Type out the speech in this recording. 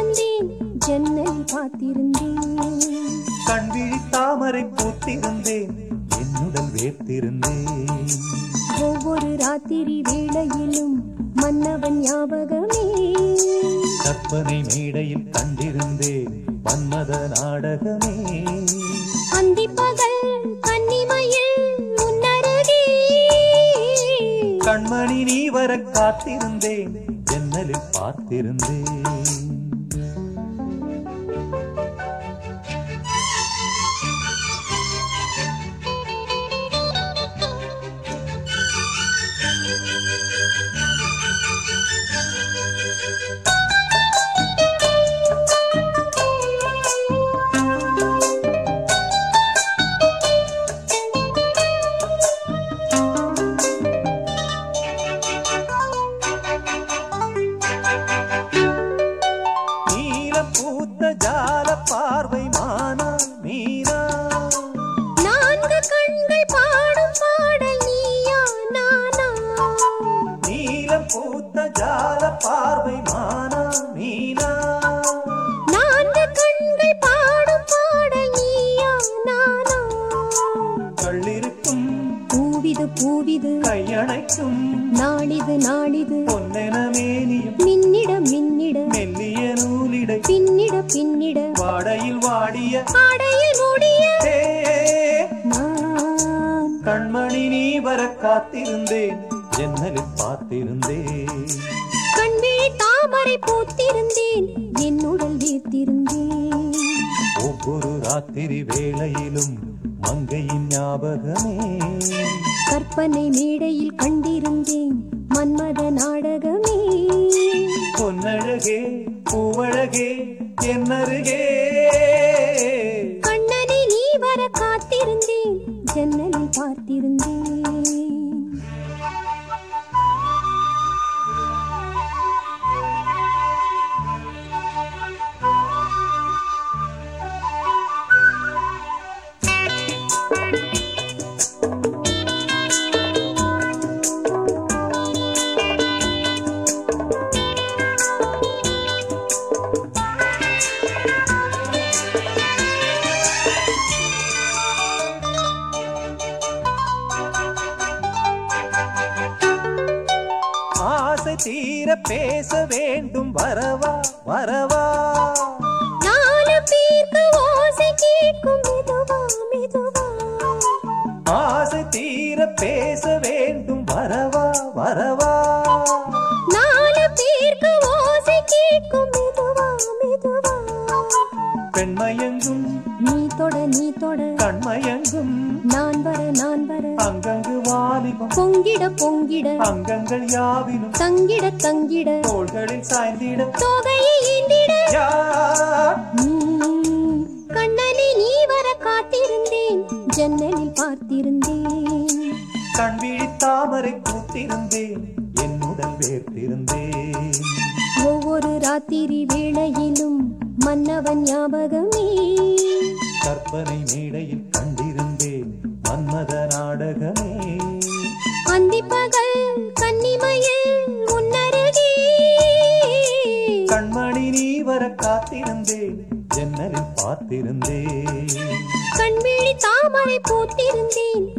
காத்திருந்தேன், ஜன்னல் பார்த்திருந்தேன். கண்விழி தாமரை பூத்திருந்தேன், என்னுடன் வேர்த்திருந்தேன். ஒவ்வொரு ராத்திரி வேளையிலும் மன்னவன் ஞாபகமே. கற்பனை மேடையில் கண்டிருந்தேன் மன்மத நாடகமே. அந்திப்பகல் கன்னிமையில் உன்னருகே. கண்மணி நீ வர காத்திருந்தேன், ஜன்னலில் பார்த்திருந்தேன். ஜால பார்வை மானா மீனா. நான்கு கண்கள் பாடும் பாடல் நீயா நானா. நீலம் பூத்த ஜால பார்வை மானா மீனா. நான்கு கண்கள் பாடும் பாடல் நீயா நானா. கள்ளிருக்கும் பூவிது பூவிது கையணைக்கும் நாளிது நாளிது. பொன்னென மேனியும் மின்னிட மின்னிட மெல்லிய நூலிடை பின்னிட பின்னிட. வாடையில் வாடிய ஆடையில் மூடிய நான். கண்மணி நீ வர காத்திருந்தேன், ஜன்னலில் பார்த்திருந்தேன். கண்விழி தாமரை பூத்திருந்தேன், என்னுடல் வீர்த்திருந்தேன். ஒவ்வொரு ராத்திரி வேளையிலும் மங்கையின் ஞாபகமே. கற்பனை மேடையில் கண்டிருந்தேன் மன்மத நாடகமே. பொன்னழகே பூவழகே என்னருகே. கண்ணனை நீ வர காத்திருந்தேன், ஜன்னலில் பார்த்திருந்தேன். ஆசை தீர பேச வேண்டும், வரவா வரவா. நாலு பேருக்கு ஓசை கேட்கும் மெதுவா மெதுவா. ஆசை தீர பேச வேண்டும், வரவா வரவா. நாலு பேருக்கு ஓசை கேட்கும் மெதுவா மெதுவா. பெண்மயங்கும் நீ தொட நீ தொட கண்மயங்கும் நான் வர நான் வர. அங்கங்கு வாலிபம் பொங்கிட பொங்கிட அங்கங்கள் யாவினும் தங்கிட தங்கிட. தோள்களில் சாய்ந்திட தோகையை ஈண்டிட. யார் கண்ணனை நீ வர காத்திருந்தேன், ஜன்னலில் பார்த்திருந்தேன். கண்விழி தாமரை பூத்திருந்தேன், என்னுடன் வேர்த்திருந்தேன். ஒவ்வொரு ராத்திரி வேளையிலும் மன்னவன் ஞாபகமே. கற்பனை மேடையில் கண்டிருந்தேன் மன்மத நாடகமே. அந்திப்பகல் கன்னிமையில் உன்னருகே. கண்மணி நீ வர காத்திருந்தேன், ஜன்னலில் பார்த்திருந்தேன். கண்விழி தாமரை பூத்திருந்தேன்,